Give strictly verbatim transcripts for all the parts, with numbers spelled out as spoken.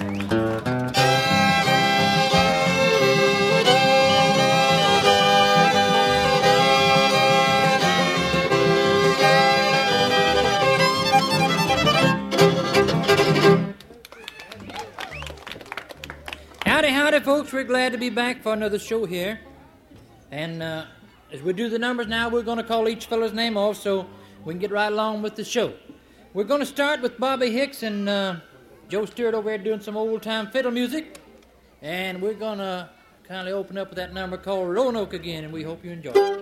Howdy, howdy, folks. We're glad to be back for another show here. And uh, as we do the numbers now, we're going to call each fellow's name off so we can get right along with the show. We're going to start with Bobby Hicks and uh, Joe Stewart over here doing some old-time fiddle music. And we're going to kindly open up with that number called Roanoke again, and we hope you enjoy it.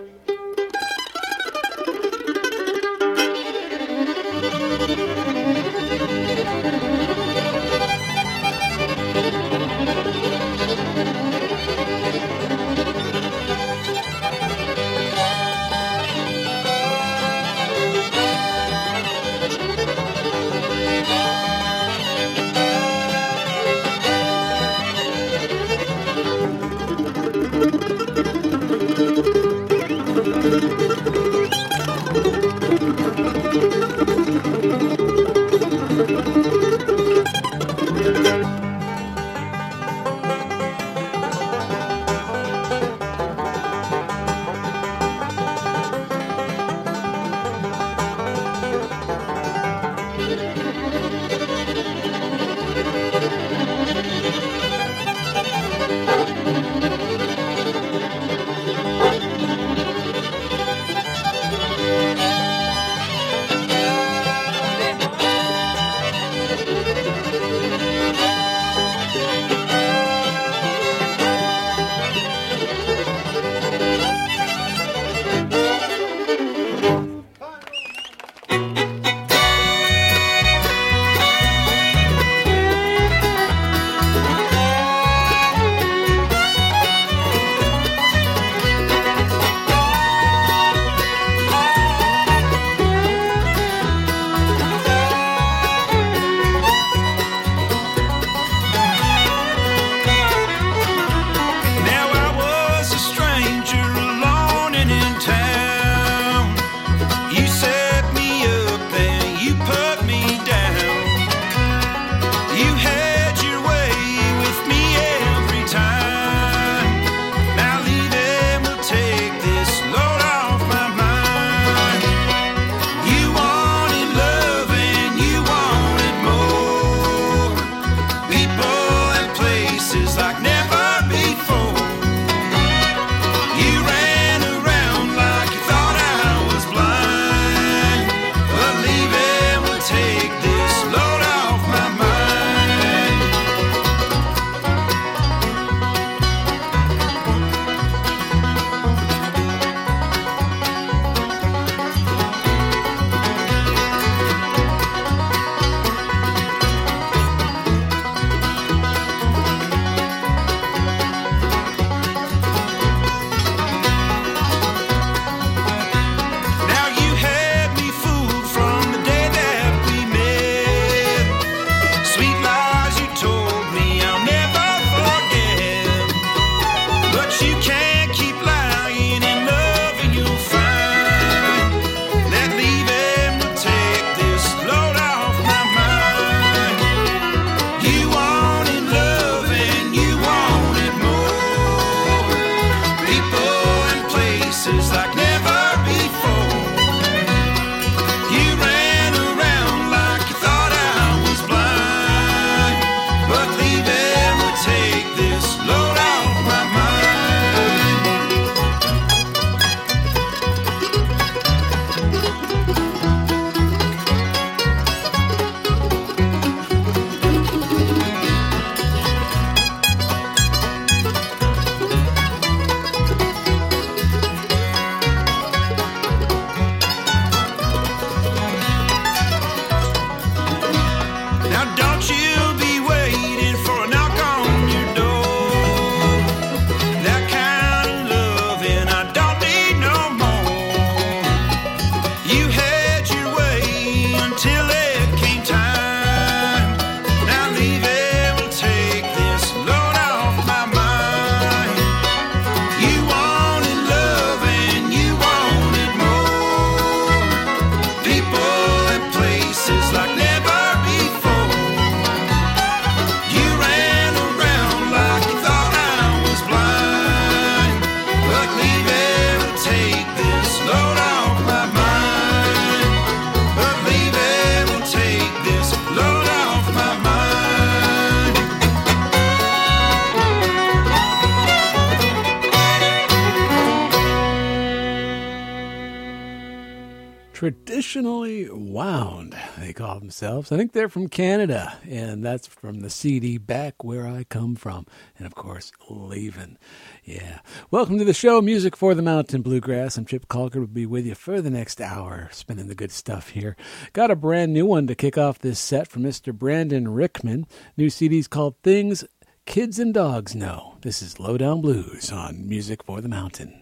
Traditionally Wound, they call themselves. I think they're from Canada, and that's from the C D Back Where I Come From, and of course, Leavin'. Yeah. Welcome to the show, Music for the Mountain Bluegrass. I'm Chip Colker. We'll be with you for the next hour, spinning the good stuff here. Got a brand new one to kick off this set from Mister Brandon Rickman. New C D's called Things Kids and Dogs Know. This is Lowdown Blues on Music for the Mountain.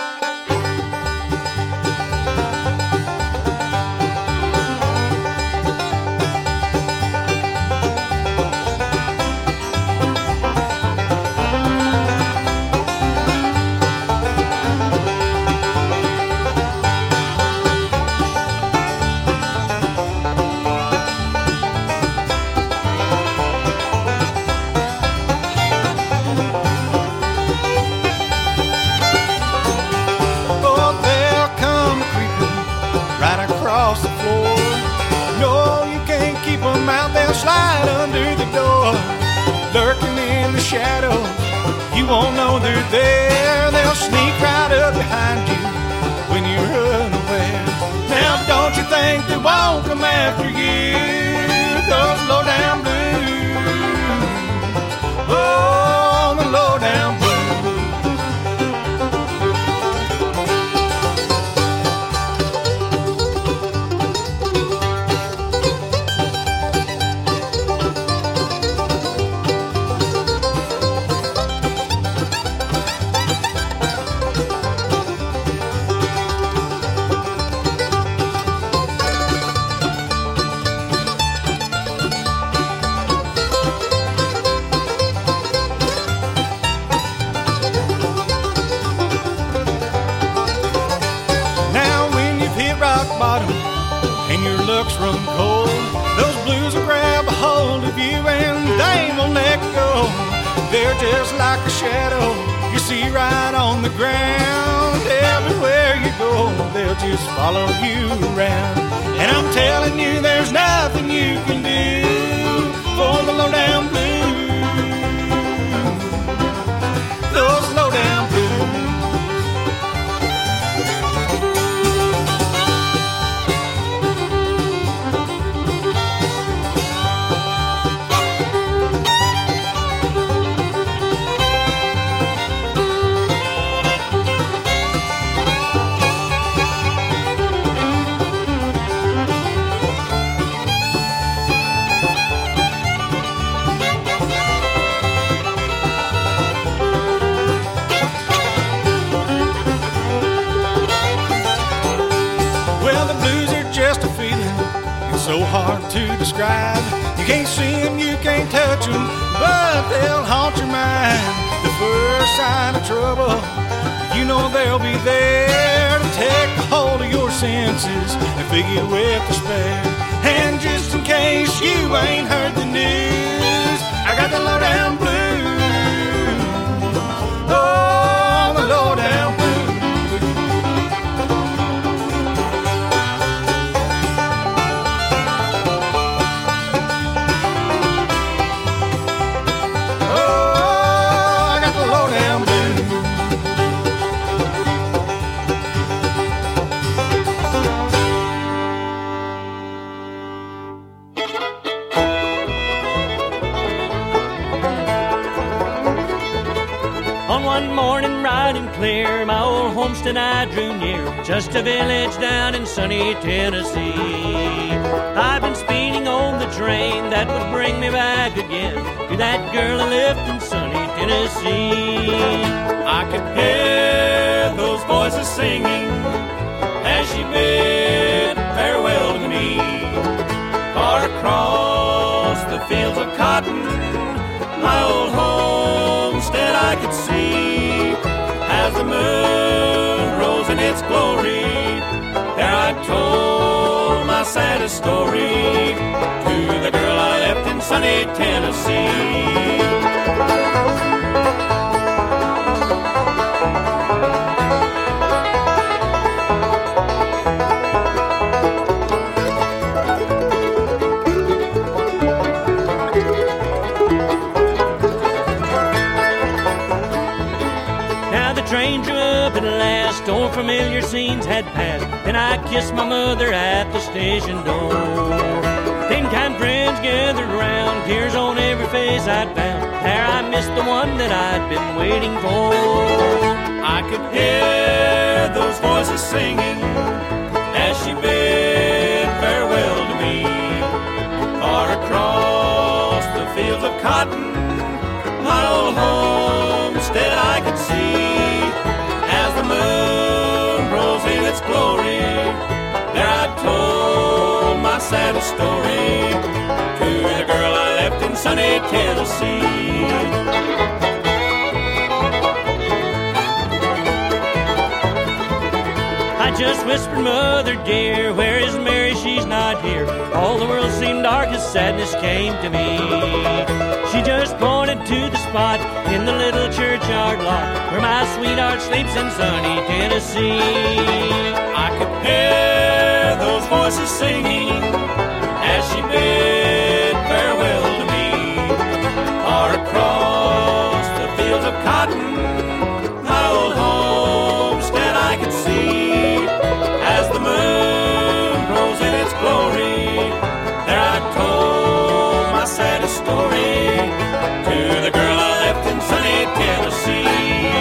Slide under the door, lurking in the shadows. You won't know they're there. They'll sneak right up behind you when you run away. Now don't you think they won't come after you? Those low down blues, oh, the low down blues. Run cold, those blues will grab a hold of you and they won't let go. They're just like a shadow you see right on the ground. Everywhere you go, they'll just follow you around. And I'm telling you, there's nothing you can do for the low down blues. Those low down blues. So hard to describe. You can't see them, you can't touch them, but they'll haunt your mind. The first sign of trouble, you know they'll be there to take a hold of your senses and fill you with despair. And just in case you ain't heard the news, I got the low down blues. Oh, the low down blues. Clear, my old homestead I drew near, just a village down in sunny Tennessee. I've been speeding on the train that would bring me back again to that girl who lived in sunny Tennessee. I could hear those voices singing as she bid farewell to me. Far across the fields of cotton, my old homestead I could see. As the moon rose in its glory, there I told my saddest story to the girl I left in sunny Tennessee. Don't familiar scenes had passed, then I kissed my mother at the station door. Then kind friends gathered round, tears on every face I'd found. There I missed the one that I'd been waiting for. I could hear those voices singing as she bid farewell to me. Far across the fields of cotton, my old homestead I could see. As the moon rose in its glory, there I told my saddest story to the girl I left in sunny Tennessee. I just whispered, Mother dear, where is Mary? She's not here. All the world seemed dark as sadness came to me. She just pointed to the spot in the little churchyard lot where my sweetheart sleeps in sunny Tennessee. I could hear those voices singing as she bid farewell to me. Far across the fields of cotton, my old homestead I could see. As the moon rose in its glory, there I told my saddest story to the girl I left in sunny Tennessee.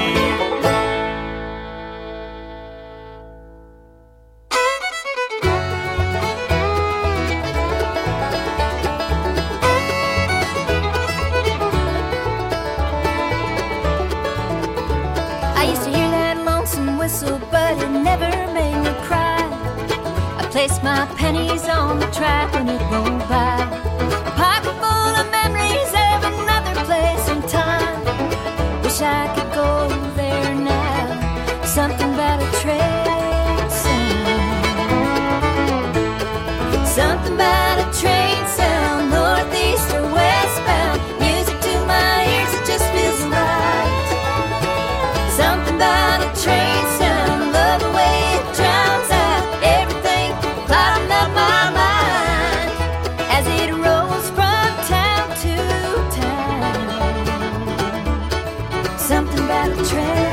I used to hear that lonesome whistle, but it never made me cry. I placed my pennies on the track when it rolled by. A pocket full of memories of another place and time. Wish I could go there now. Something about a train sound. Something about a train sound, northeast or westbound. Music to my ears, it just feels right. Something about a train sound, love the way it drowns out everything clouding up my mind as it rolls from town to town. Something about a train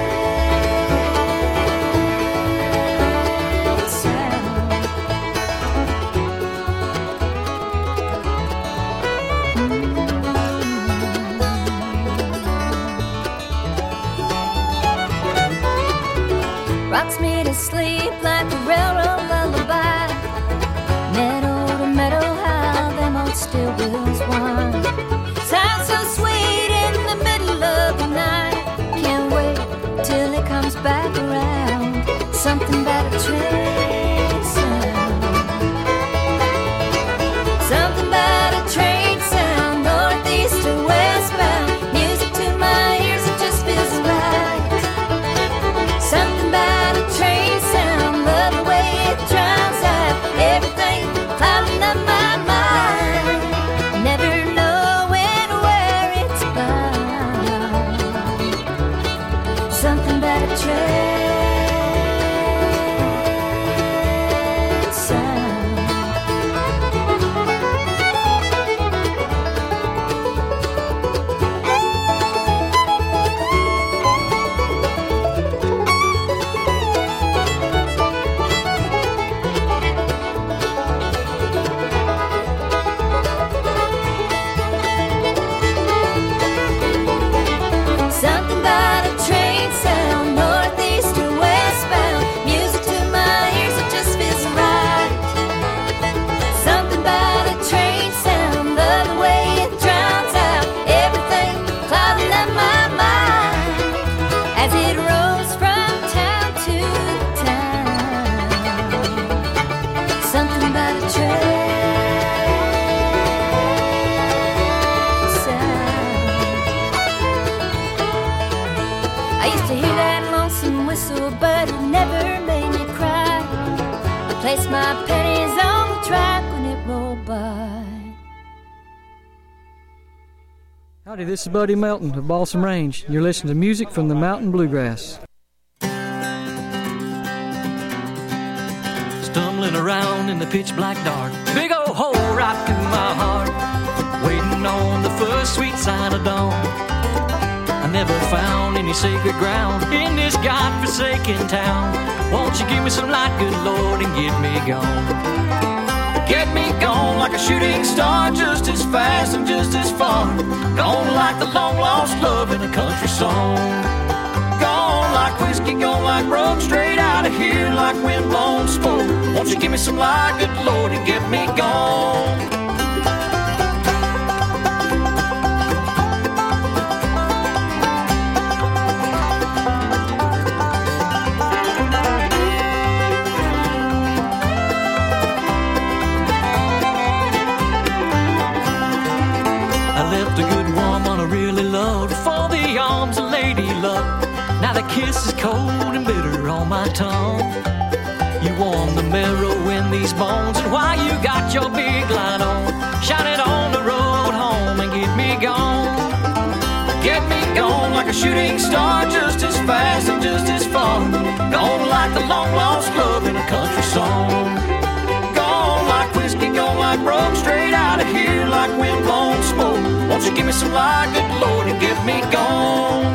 sound. Rocks me to sleep like a railroad lullaby. Meadow to meadow, how them old steel wheels whine. Sounds so sweet in the middle of the night. Can't wait till it comes back around. Something about a train sound. Something about a train sound, northeast or westbound. Music to my ears, it just feels right. Something about a train sound, love the way it drowns out everything clouding up my mind. Never knowing where it's bound. Something about a train sound. Something about a train sound, northeast or westbound. Music to my ears, it just feels right. Something about a train sound, love the way it drowns out everything clouding up my mind as it rolls from town to town. Something about a train sound. I used to hear that lonesome whistle, but it never made me cry. I placed my pennies on the track when it rolled by. Howdy, this is Buddy Melton of Balsam Range. You're listening to music from the Mountain Bluegrass. Stumbling around in the pitch black dark, big old hole right through my heart, waiting on the first sweet sign of dawn. I I never found any sacred ground in this godforsaken town. Won't you give me some light, good Lord, and get me gone? Get me gone like a shooting star, just as fast and just as far. Gone like the long-lost love in a country song. Gone like whiskey, gone like rum, straight out of here like windblown smoke. Won't you give me some light, good Lord, and get me gone? A good woman I really loved for the arms of lady love. Now the kiss is cold and bitter on my tongue. You warm the marrow in these bones, and while you got your big light on, shine it on the road home and get me gone. Get me gone like a shooting star, just as fast and just as far. Gone like the long lost love in a country song. Gone like whiskey, gone like rum, straight out of here like windblown smoke. Won't you give me some light, good Lord, and get me gone?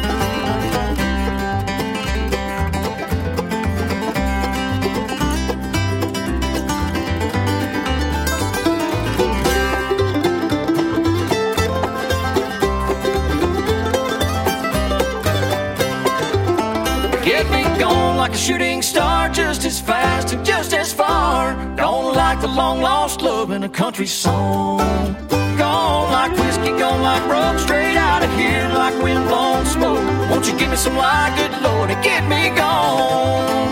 Get me gone like a shooting star, just as fast and just as far. Gone like the long-lost love in a country song. Gone like whiskey, gone like rum, straight out of here like windblown smoke. Won't you give me some light, good Lord, and get me gone?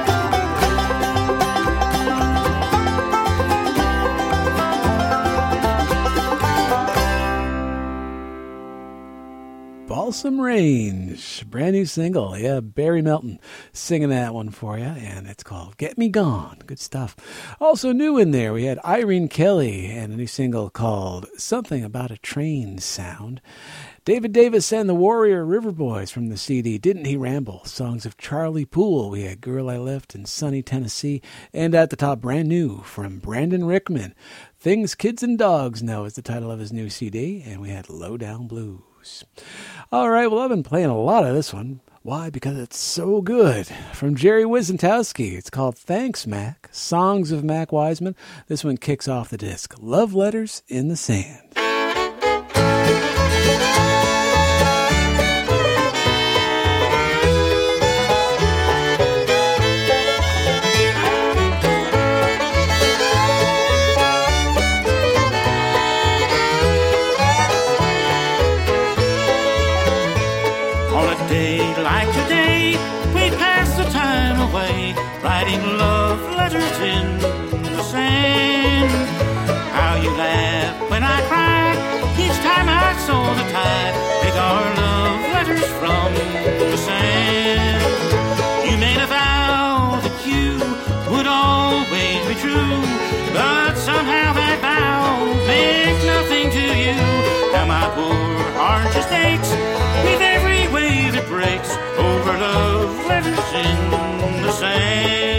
Balsam Range, brand new single. Yeah, Barry Melton singing that one for you, and it's called Get Me Gone. Good stuff. Also new in there, we had Irene Kelly and a new single called Something About a Train Sound. David Davis and the Warrior River Boys from the C D Didn't He Ramble? Songs of Charlie Poole. We had Girl I Left in Sunny, Tennessee. And at the top, brand new from Brandon Rickman. Things Kids and Dogs Know is the title of his new C D. And we had Lowdown Blues. All right, well, I've been playing a lot of this one. Why? Because it's so good. From Jerry Wizentowski, it's called Thanks, Mac, Songs of Mac Wiseman. This one kicks off the disc, Love Letters in the Sand. Writing love letters in the sand. How you laugh when I cry each time I saw the tide take our love letters from the sand. You made a vow that you would always be true, but somehow that vow meant nothing to you. Now my poor heart just aches with every wave it breaks over love letters in the sand.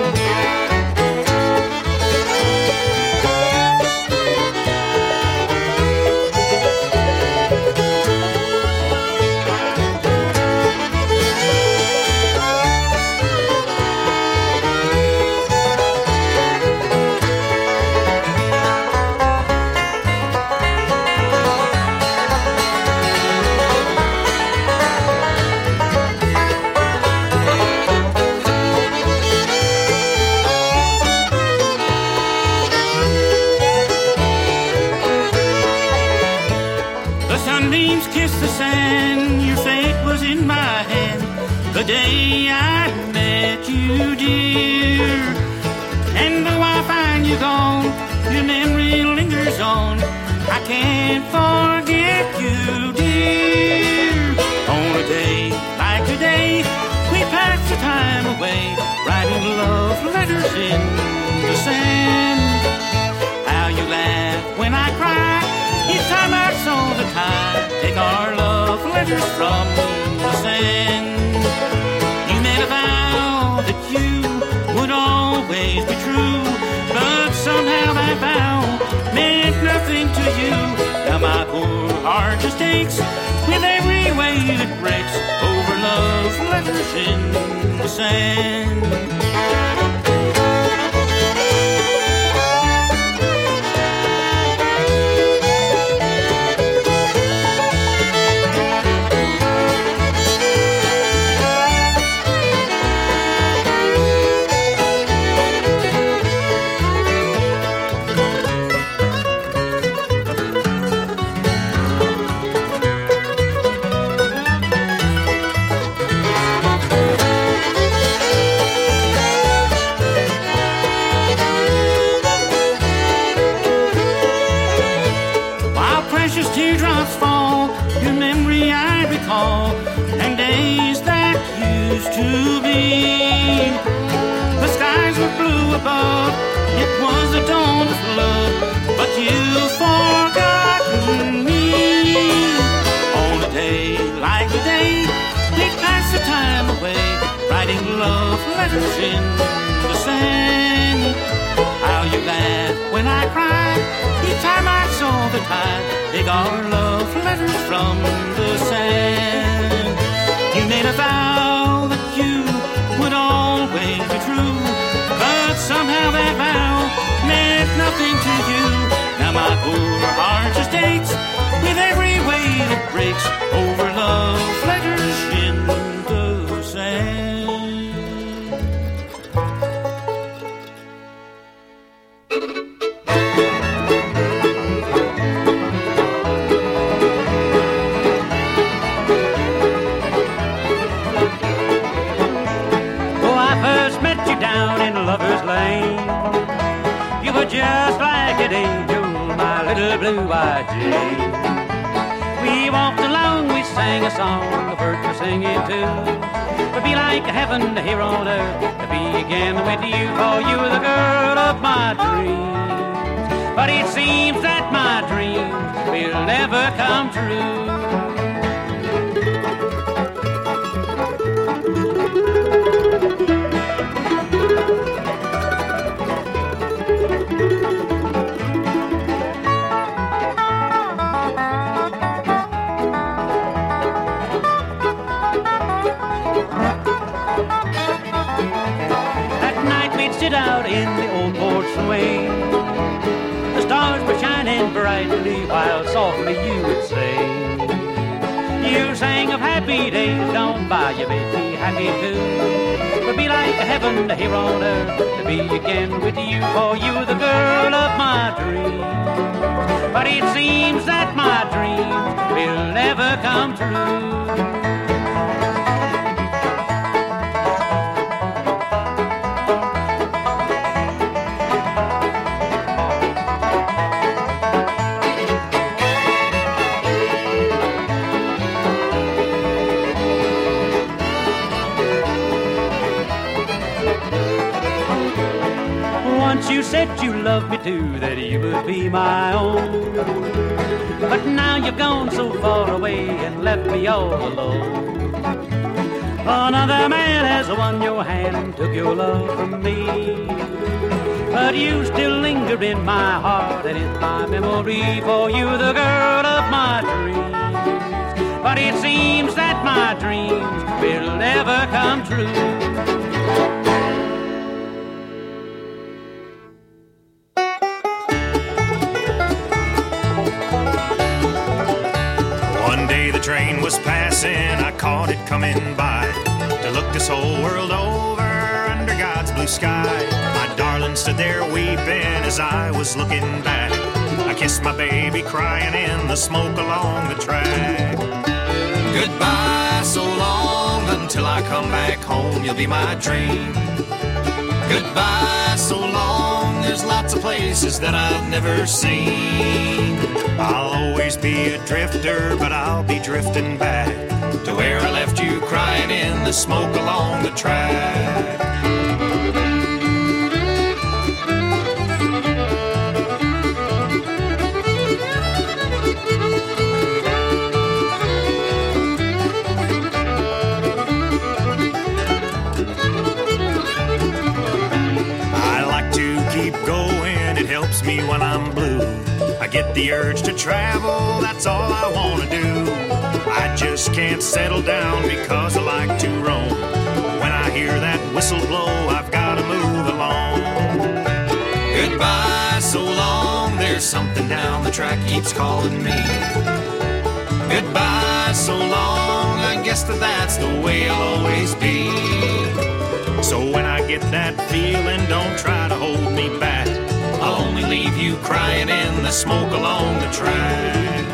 The day I met you, dear, and though I find you gone, your memory lingers on. I can't forget you, dear. On a day like today, we pass the time away, writing love letters in the sand. How you laugh when I cry each time I saw the tide take our love letters from the sand. You made a vow that you would always be true, but somehow that vow meant nothing to you. Now my poor heart just aches with every wave wave it breaks over love letters in the sand. And days that used to be, the skies were blue above, it was the dawn of love, but you've forgotten me. On a day like today, we pass the time away, writing love letters in the sand. How you laugh when I cry, each time I saw the tide, take our love letters from the sand. You made a vow that you would always be true, but somehow that vow meant nothing to you. Now my poor heart just aches with every wave it breaks over love letters in the sand. Lover's Lane, you were just like an angel, my little blue-eyed Jane. We walked along, we sang a song, the birds were singing too. It'd be like heaven here on earth to be again with you, for you were the girl of my dreams. But it seems that my dreams will never come true. Sit out in the old porch swing. The stars were shining brightly while softly you would sing. You sang of happy days gone by, you made me happy too. It would be like heaven here on earth to be again with you, for you were the girl of my dreams. But it seems that my dreams will never come true. You said you loved me too, that you would be my own. But now you've gone so far away and left me all alone. Another man has won your hand and took your love from me. But you still linger in my heart and in my memory, for you're the girl of my dreams. But it seems that my dreams will never come true. Train was passing, I caught it coming by to look this whole world over under God's blue sky. My darling stood there weeping as I was looking back. I kissed my baby crying in the smoke along the track. Goodbye, so long, until I come back home, you'll be my dream. Goodbye, so long, there's lots of places that I've never seen. I'll always be a drifter, but I'll be drifting back to where I left you crying in the smoke along the track. I like to keep going, it helps me when I'm blue. I get the urge to travel, that's all I want to do. I I just can't settle down because I like to roam. When I hear that whistle blow, I've got to move along. Goodbye, so long, there's something down the track keeps calling me. Goodbye, so long, I guess that that's the way I'll always be. So when I get that feeling, don't try to hold me back. I'll only leave you crying in the smoke along the track.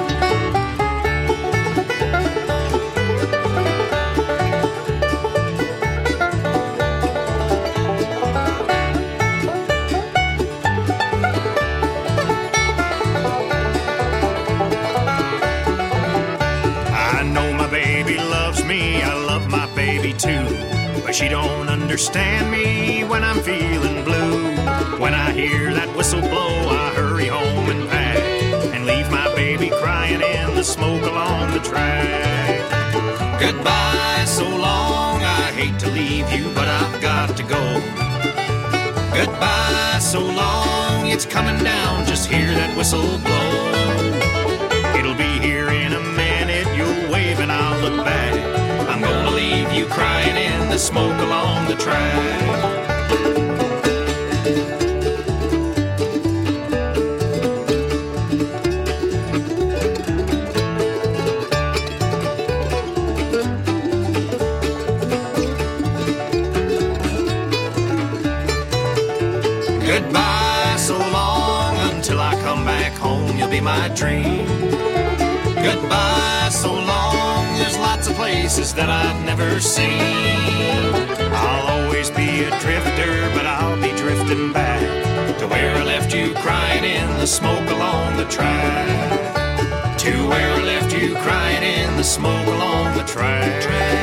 I know my baby loves me, I love my baby too. But she don't understand me when I'm feeling blue. When I hear that whistle blow, I hurry home and pack and leave my baby crying in the smoke along the track. Goodbye, so long, I hate to leave you, but I've got to go. Goodbye, so long, it's coming down, just hear that whistle blow. It'll be here in a minute, you'll wave and I'll look back. I'm gonna leave you crying in the smoke along the track. Goodbye, so long, until I come back home, you'll be my dream. Goodbye, so long, there's lots of places that I've never seen. I'll always be a drifter, but I'll be drifting back to where I left you crying in the smoke along the track. To where I left you crying in the smoke along the track.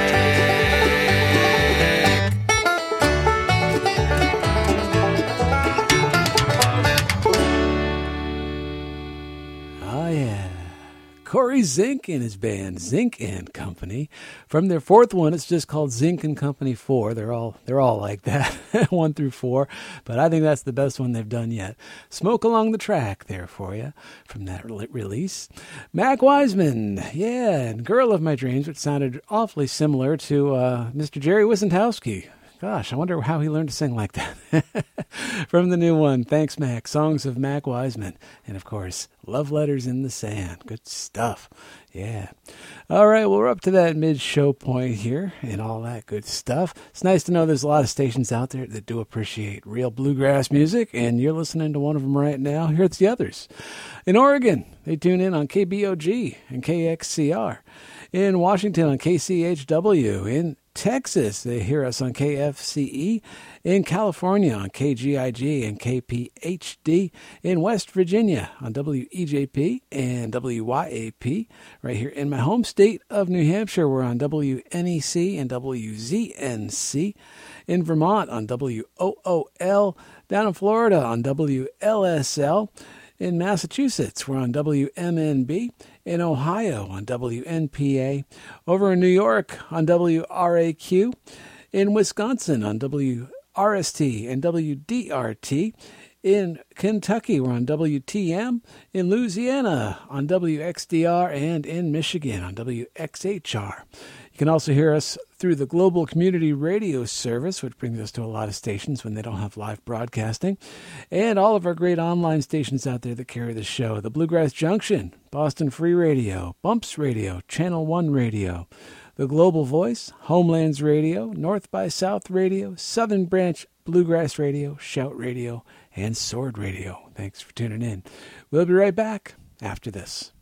Oh, yeah. Corey Zink and his band, Zink and Company. From their fourth one, it's just called Zink and Company four. They're all they're all like that, one through four. But I think that's the best one they've done yet. Smoke Along the Track there for you from that re- release. Mac Wiseman, yeah, and Girl of My Dreams, which sounded awfully similar to uh, Mister Jerry Wisentowski. Gosh, I wonder how he learned to sing like that. From the new one, Thanks Mac, Songs of Mac Wiseman. And of course, Love Letters in the Sand. Good stuff. Yeah. All right, well, we're up to that mid-show point here and all that good stuff. It's nice to know there's a lot of stations out there that do appreciate real bluegrass music, and you're listening to one of them right now. Here's the others. In Oregon, they tune in on K B O G and K X C R. In Washington on K C H W. In Texas, they hear us on K F C E. In California on K G I G and K P H D. In West Virginia on W E J P and W Y A P. Right here in my home state of New Hampshire, we're on W N E C and W Z N C. In Vermont on W O O L. Down in Florida on W L S L. In Massachusetts, we're on W M N B. In Ohio on W N P A. Over in New York on W R A Q. In Wisconsin on W R S T and W D R T. In Kentucky, we're on W T M. In Louisiana on W X D R. And in Michigan on W X H R. You can also hear us through the Global Community Radio Service, which brings us to a lot of stations when they don't have live broadcasting, and all of our great online stations out there that carry the show. The Bluegrass Junction, Boston Free Radio, Bumps Radio, Channel one Radio, The Global Voice, Homelands Radio, North by South Radio, Southern Branch Bluegrass Radio, Shout Radio, and Sword Radio. Thanks for tuning in. We'll be right back after this.